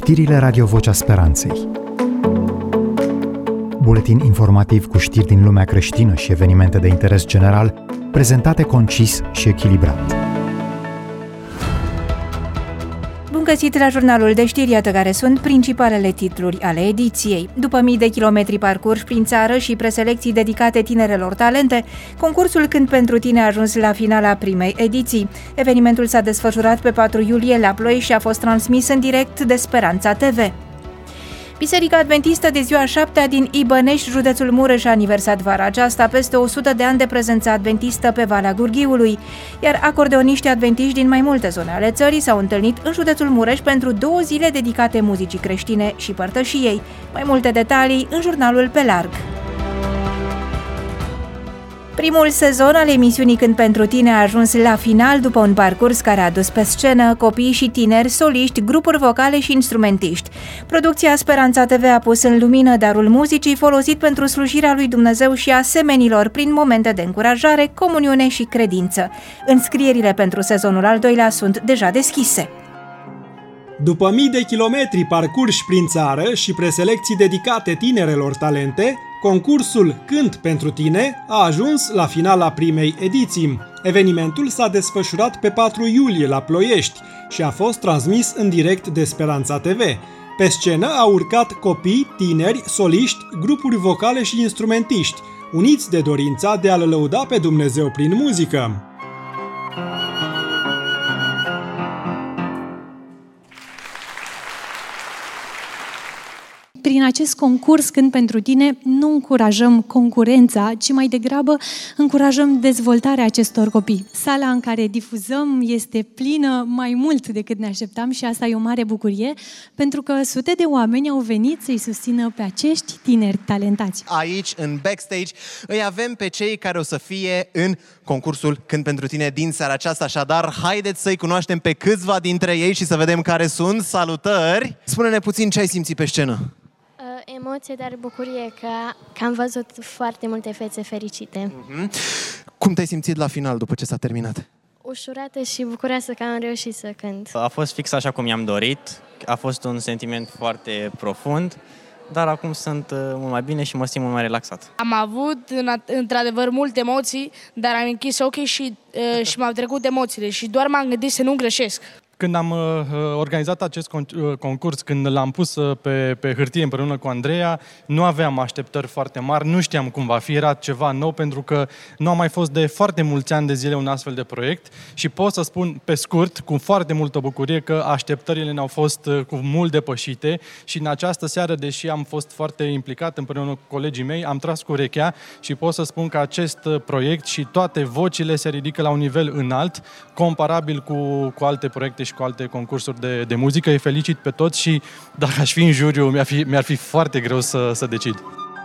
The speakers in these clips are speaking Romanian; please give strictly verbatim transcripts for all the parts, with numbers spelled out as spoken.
Știrile Radio Vocea Speranței. Buletin informativ cu știri din lumea creștină și evenimente de interes general, prezentate concis și echilibrat. Bun găsit la jurnalul de știri, iată care sunt principalele titluri ale ediției. După mii de kilometri parcurși prin țară și preselecții dedicate tinerelor talente, concursul Cânt pentru tine a ajuns la finala primei ediții. Evenimentul s-a desfășurat pe patru iulie la Ploiești și a fost transmis în direct de Speranța T V. Biserica Adventistă de ziua șaptea din Ibănești, județul Mureș, a aniversat vara aceasta peste o sută de ani de prezență adventistă pe Valea Gurghiului, iar acordeoniștii adventiști din mai multe zone ale țării s-au întâlnit în județul Mureș pentru două zile dedicate muzicii creștine și părtășiei. Mai multe detalii în jurnalul Pe Larg. Primul sezon al emisiunii Cânt pentru tine a ajuns la final după un parcurs care a adus pe scenă copii și tineri, soliști, grupuri vocale și instrumentiști. Producția Speranța T V a pus în lumină darul muzicii folosit pentru slujirea lui Dumnezeu și a semenilor prin momente de încurajare, comuniune și credință. Înscrierile pentru sezonul al doilea sunt deja deschise. După mii de kilometri parcurși prin țară și preselecții dedicate tinerelor talente, concursul Cânt pentru tine a ajuns la finala primei ediții. Evenimentul s-a desfășurat pe patru iulie la Ploiești și a fost transmis în direct de Speranța T V. Pe scenă au urcat copii, tineri, soliști, grupuri vocale și instrumentiști, uniți de dorința de a-L lăuda pe Dumnezeu prin muzică. Prin acest concurs Cânt pentru tine nu încurajăm concurența, ci mai degrabă încurajăm dezvoltarea acestor copii. Sala în care difuzăm este plină mai mult decât ne așteptam și asta e o mare bucurie, pentru că sute de oameni au venit să-i susțină pe acești tineri talentați. Aici, în backstage, îi avem pe cei care o să fie în concursul Cânt pentru tine din seara aceasta, așadar haideți să-i cunoaștem pe câțiva dintre ei și să vedem care sunt. Salutări! Spune-ne puțin ce ai simțit pe scenă. Emoție, dar bucurie că, că am văzut foarte multe fețe fericite. Mm-hmm. Cum te-ai simțit la final după ce s-a terminat? Ușurată și bucuroasă că am reușit să cânt. A fost fix așa cum i-am dorit, a fost un sentiment foarte profund, dar acum sunt mult mai bine și mă simt mult mai relaxat. Am avut într-adevăr multe emoții, dar am închis ochii și, și m-au trecut emoțiile și doar m-am gândit să nu greșesc. Când am uh, organizat acest concurs, când l-am pus pe, pe hârtie împreună cu Andreea, nu aveam așteptări foarte mari, nu știam cum va fi, era ceva nou pentru că nu a mai fost de foarte mulți ani de zile un astfel de proiect și pot să spun pe scurt, cu foarte multă bucurie, că așteptările ne-au fost cu mult depășite și în această seară, deși am fost foarte implicat împreună cu colegii mei, am tras cu urechea și pot să spun că acest proiect și toate vocile se ridică la un nivel înalt, comparabil cu, cu alte proiecte și cu alte concursuri de, de muzică. Îi felicit pe toți și dacă aș fi în juriu, mi-ar fi, mi-ar fi foarte greu să, să decid.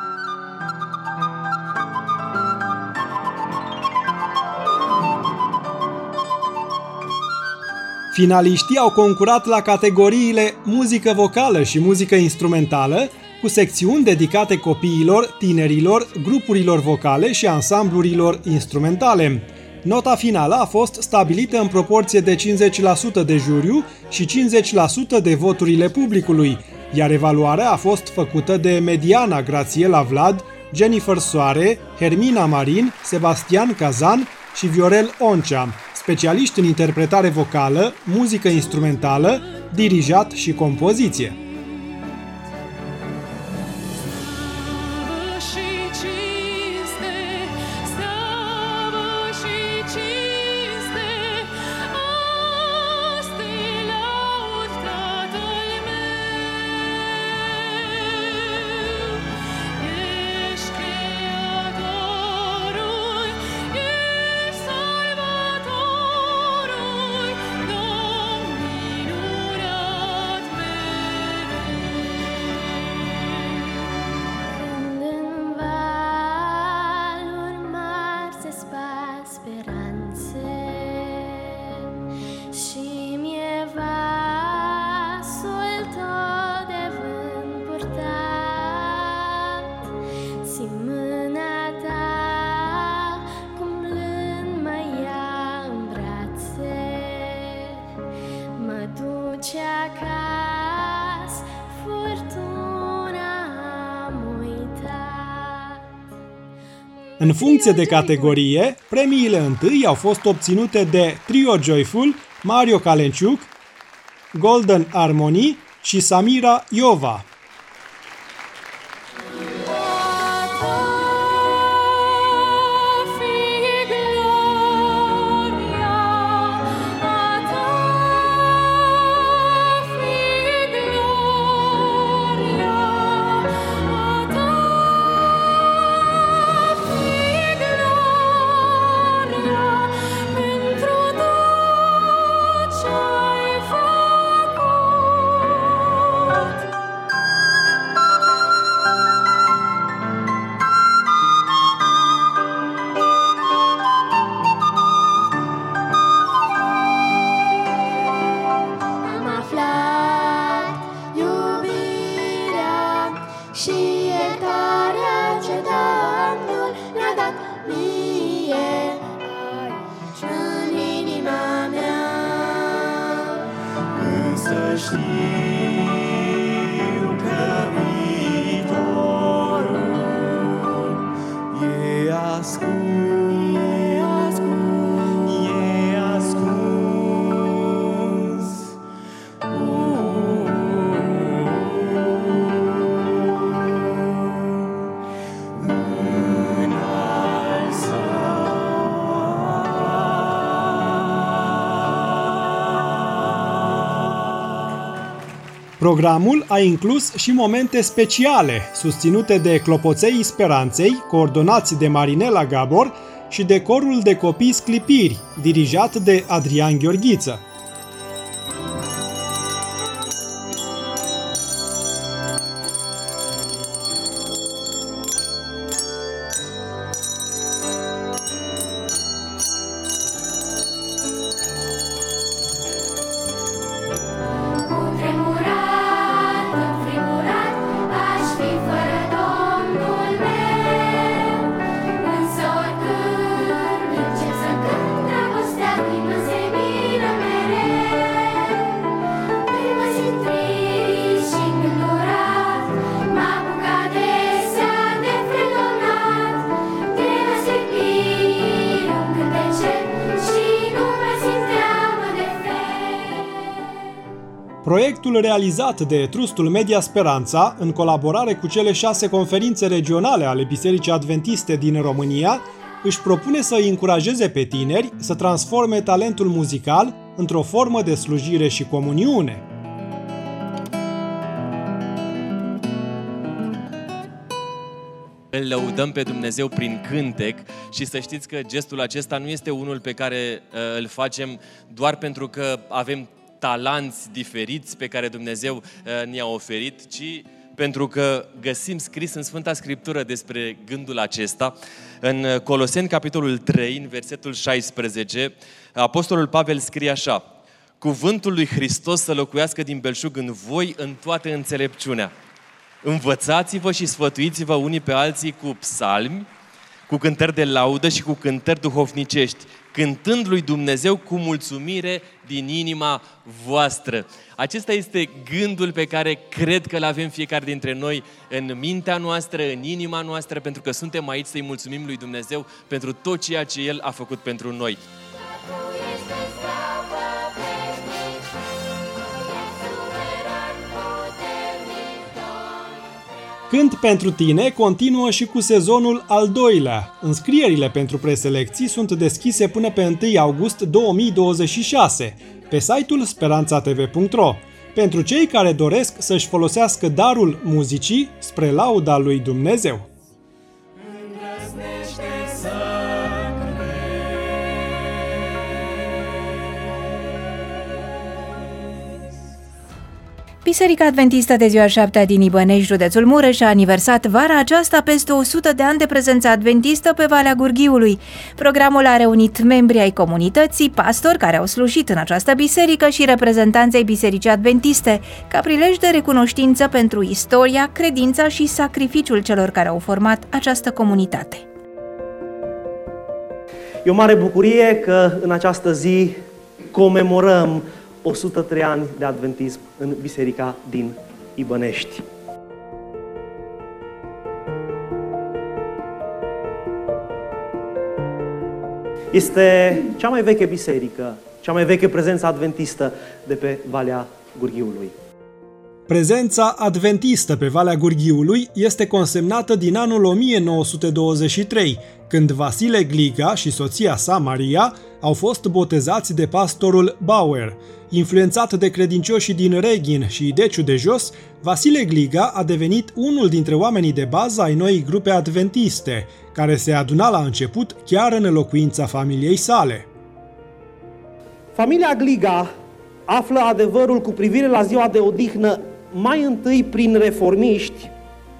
Finaliștii au concurat la categoriile muzică vocală și muzică instrumentală, cu secțiuni dedicate copiilor, tinerilor, grupurilor vocale și ansamblurilor instrumentale. Nota finală a fost stabilită în proporție de cincizeci la sută de juriu și cincizeci la sută de voturile publicului, iar evaluarea a fost făcută de Mediana Grațiela Vlad, Jennifer Soare, Hermina Marin, Sebastian Cazan și Viorel Oncea, specialiști în interpretare vocală, muzică instrumentală, dirijat și compoziție. duce acasă În funcție de categorie, premiile întâi au fost obținute de Trio Joyful, Mario Calenciuc, Golden Harmony și Samira Iova. Programul a inclus și momente speciale, susținute de Clopoței Speranței, coordonați de Marinela Gabor, și de corul de copii Sclipiri, dirijat de Adrian Gheorghiță. Proiectul realizat de Trustul Media Speranța, în colaborare cu cele șase conferințe regionale ale Bisericii Adventiste din România, își propune să îi încurajeze pe tineri să transforme talentul muzical într-o formă de slujire și comuniune. Îl lăudăm pe Dumnezeu prin cântec și să știți că gestul acesta nu este unul pe care uh, îl facem doar pentru că avem talanți diferiți pe care Dumnezeu uh, ne-a oferit, ci pentru că găsim scris în Sfânta Scriptură despre gândul acesta. În Coloseni, capitolul trei, în versetul șaisprezece, Apostolul Pavel scrie așa: Cuvântul lui Hristos să locuiască din belșug în voi în toată înțelepciunea. Învățați-vă și sfătuiți-vă unii pe alții cu psalmi, cu cântări de laudă și cu cântări duhovnicești, cântând lui Dumnezeu cu mulțumire din inima voastră. Acesta este gândul pe care cred că îl avem fiecare dintre noi în mintea noastră, în inima noastră, pentru că suntem aici să-i mulțumim lui Dumnezeu pentru tot ceea ce El a făcut pentru noi. Cânt pentru tine continuă și cu sezonul al doilea. Înscrierile pentru preselecții sunt deschise până pe întâi august două mii douăzeci și șase pe site-ul speranța t v punct r o pentru cei care doresc să-și folosească darul muzicii spre lauda lui Dumnezeu. Biserica Adventistă de ziua șaptea din Ibănești, județul Mureș, a aniversat vara aceasta peste o sută de ani de prezență adventistă pe Valea Gurghiului. Programul a reunit membri ai comunității, pastori care au slujit în această biserică și reprezentanței Bisericii Adventiste, ca prilej de recunoștință pentru istoria, credința și sacrificiul celor care au format această comunitate. E o mare bucurie că în această zi comemorăm o sută trei ani de adventism în biserica din Ibănești. Este cea mai veche biserică, cea mai veche prezență adventistă de pe Valea Gurghiului. Prezența adventistă pe Valea Gurghiului este consemnată din anul o mie nouă sute douăzeci și trei, când Vasile Gliga și soția sa, Maria, au fost botezați de pastorul Bauer. Influențat de credincioșii din Reghin și Ideciu de Jos, Vasile Gliga a devenit unul dintre oamenii de bază ai noii grupe adventiste, care se aduna la început chiar în locuința familiei sale. Familia Gliga află adevărul cu privire la ziua de odihnă mai întâi prin reformiști,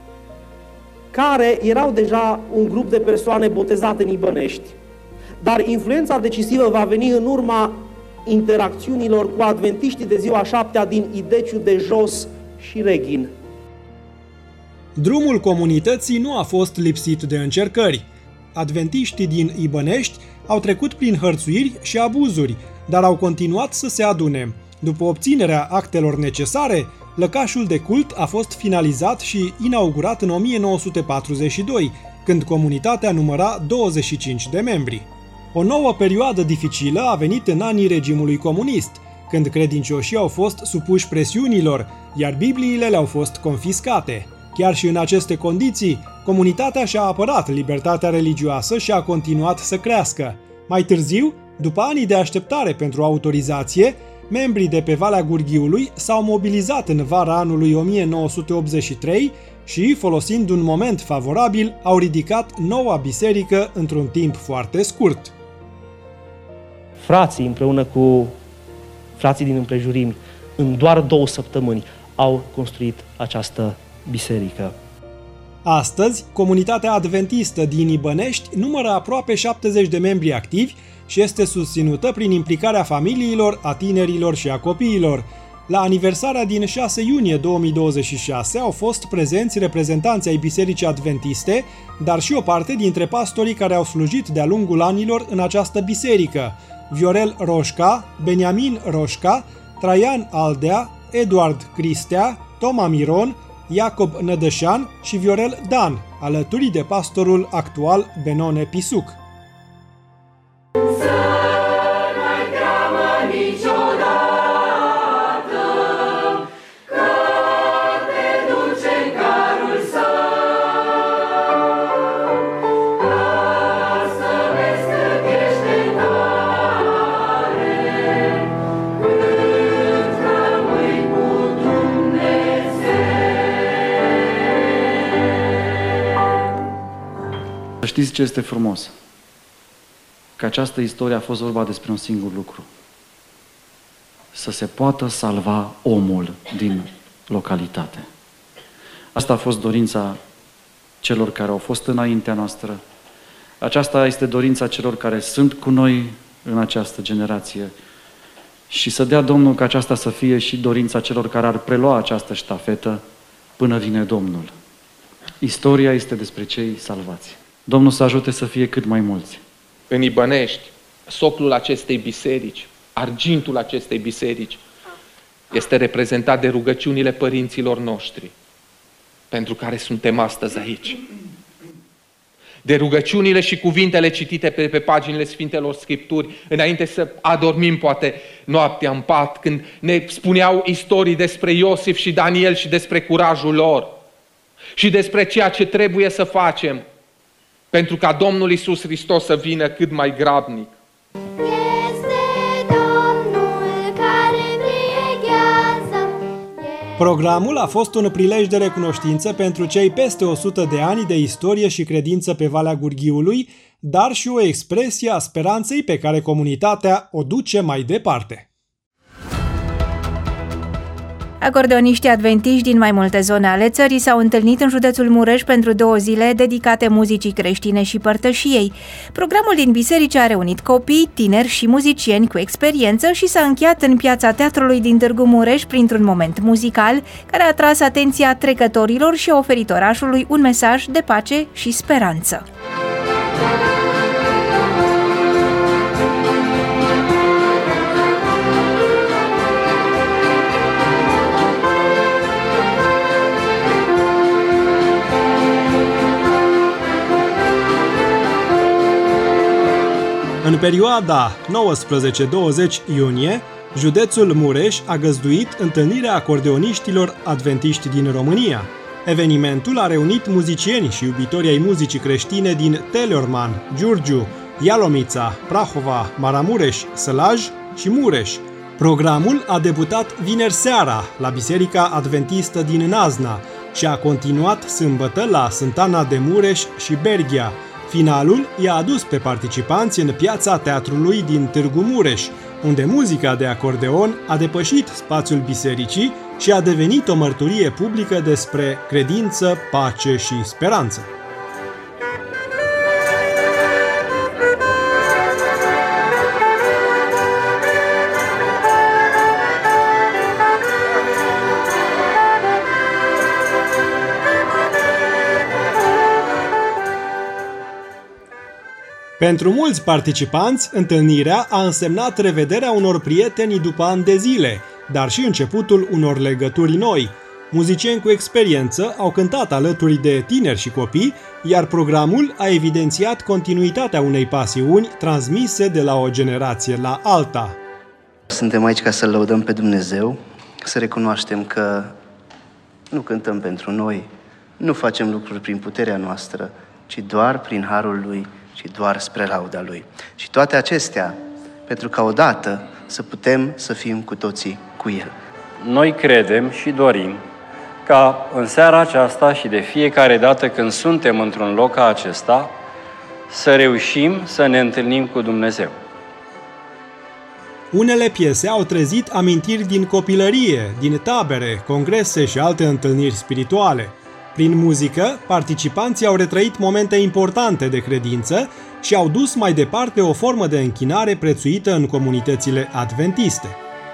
care erau deja un grup de persoane botezate în Ibănești. Dar influența decisivă va veni în urma interacțiunilor cu adventiștii de ziua șaptea din Ideciu de Jos și Reghin. Drumul comunității nu a fost lipsit de încercări. Adventiștii din Ibănești au trecut prin hărțuiri și abuzuri, dar au continuat să se adune. După obținerea actelor necesare, lăcașul de cult a fost finalizat și inaugurat în o mie nouă sute patruzeci și doi, când comunitatea număra douăzeci și cinci de membri. O nouă perioadă dificilă a venit în anii regimului comunist, când credincioșii au fost supuși presiunilor, iar Bibliile le-au fost confiscate. Chiar și în aceste condiții, comunitatea și-a apărat libertatea religioasă și a continuat să crească. Mai târziu, după ani de așteptare pentru autorizație, membrii de pe Valea Gurghiului s-au mobilizat în vara anului o mie nouă sute optzeci și trei și, folosind un moment favorabil, au ridicat noua biserică într-un timp foarte scurt. Frații, împreună cu frații din împrejurimi, în doar două săptămâni au construit această biserică. Astăzi, comunitatea adventistă din Ibănești numără aproape șaptezeci de membri activi și este susținută prin implicarea familiilor, a tinerilor și a copiilor. La aniversarea din șase iunie două mii douăzeci și șase au fost prezenți reprezentanți ai Bisericii Adventiste, dar și o parte dintre pastorii care au slujit de-a lungul anilor în această biserică: Viorel Roșca, Beniamin Roșca, Traian Aldea, Eduard Cristea, Toma Miron, Iacob Nădășan și Viorel Dan, alături de pastorul actual Benone Pisuc. Știți ce este frumos? Că această istorie a fost vorba despre un singur lucru. Să se poată salva omul din localitate. Asta a fost dorința celor care au fost înaintea noastră. Aceasta este dorința celor care sunt cu noi în această generație. Și să dea Domnul ca aceasta să fie și dorința celor care ar prelua această ștafetă până vine Domnul. Istoria este despre cei salvați. Domnul să ajute să fie cât mai mulți. În Ibănești, soclul acestei biserici, argintul acestei biserici, este reprezentat de rugăciunile părinților noștri, pentru care suntem astăzi aici. De rugăciunile și cuvintele citite pe, pe paginile Sfintelor Scripturi, înainte să adormim poate noaptea în pat, când ne spuneau istorii despre Iosif și Daniel și despre curajul lor și despre ceea ce trebuie să facem pentru ca Domnul Iisus Hristos să vină cât mai grabnic. Programul a fost un prilej de recunoștință pentru cei peste o sută de ani de istorie și credință pe Valea Gurghiului, dar și o expresie a speranței pe care comunitatea o duce mai departe. Acordeoniștii adventiști din mai multe zone ale țării s-au întâlnit în județul Mureș pentru două zile dedicate muzicii creștine și părtășiei. Programul din biserici a reunit copii, tineri și muzicieni cu experiență și s-a încheiat în piața teatrului din Târgu Mureș printr-un moment muzical care a atras atenția trecătorilor și a oferit orașului un mesaj de pace și speranță. În perioada nouăsprezece douăzeci iunie, județul Mureș a găzduit întâlnirea acordeoniștilor adventiști din România. Evenimentul a reunit muzicieni și iubitori ai muzicii creștine din Teleorman, Giurgiu, Ialomița, Prahova, Maramureș, Sălaj și Mureș. Programul a debutat vineri seara la Biserica Adventistă din Nazna și a continuat sâmbătă la Sântana de Mureș și Berghia. Finalul i-a adus pe participanți în piața teatrului din Târgu Mureș, unde muzica de acordeon a depășit spațiul bisericii și a devenit o mărturie publică despre credință, pace și speranță. Pentru mulți participanți, întâlnirea a însemnat revederea unor prieteni după ani de zile, dar și începutul unor legături noi. Muzicieni cu experiență au cântat alături de tineri și copii, iar programul a evidențiat continuitatea unei pasiuni transmise de la o generație la alta. Suntem aici ca să-L lăudăm pe Dumnezeu, să recunoaștem că nu cântăm pentru noi, nu facem lucruri prin puterea noastră, ci doar prin harul Lui și doar spre lauda Lui. Și toate acestea, pentru ca odată să putem să fim cu toții cu El. Noi credem și dorim ca în seara aceasta și de fiecare dată când suntem într-un loc ca acesta, să reușim să ne întâlnim cu Dumnezeu. Unele piese au trezit amintiri din copilărie, din tabere, congrese și alte întâlniri spirituale. Prin muzică, participanții au retrăit momente importante de credință și au dus mai departe o formă de închinare prețuită în comunitățile adventiste.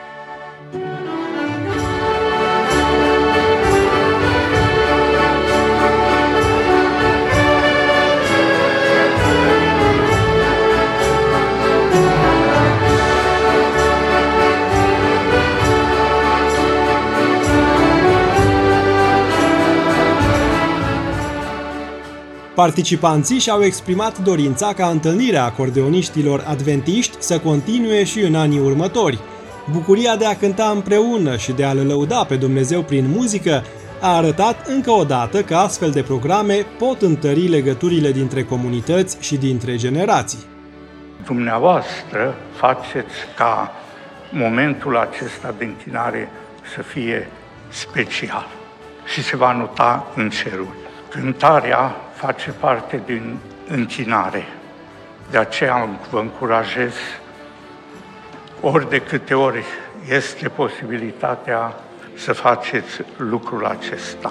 Participanții și-au exprimat dorința ca întâlnirea acordeoniștilor adventiști să continue și în anii următori. Bucuria de a cânta împreună și de a-L lăuda pe Dumnezeu prin muzică a arătat încă o dată că astfel de programe pot întări legăturile dintre comunități și dintre generații. Dumneavoastră faceți ca momentul acesta de închinare să fie special și se va nota în ceruri. Cântarea face parte din închinare. De aceea vă încurajez, ori de câte ori este posibilitatea, să faceți lucrul acesta.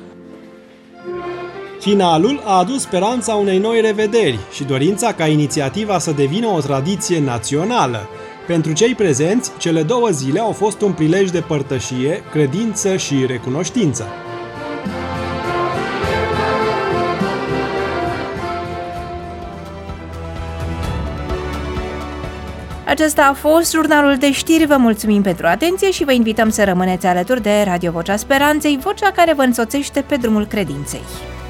Finalul a adus speranța unei noi revederi și dorința ca inițiativa să devină o tradiție națională. Pentru cei prezenți, cele două zile au fost un prilej de părtășie, credință și recunoștință. Acesta a fost jurnalul de știri. Vă mulțumim pentru atenție și vă invităm să rămâneți alături de Radio Vocea Speranței, vocea care vă însoțește pe drumul credinței.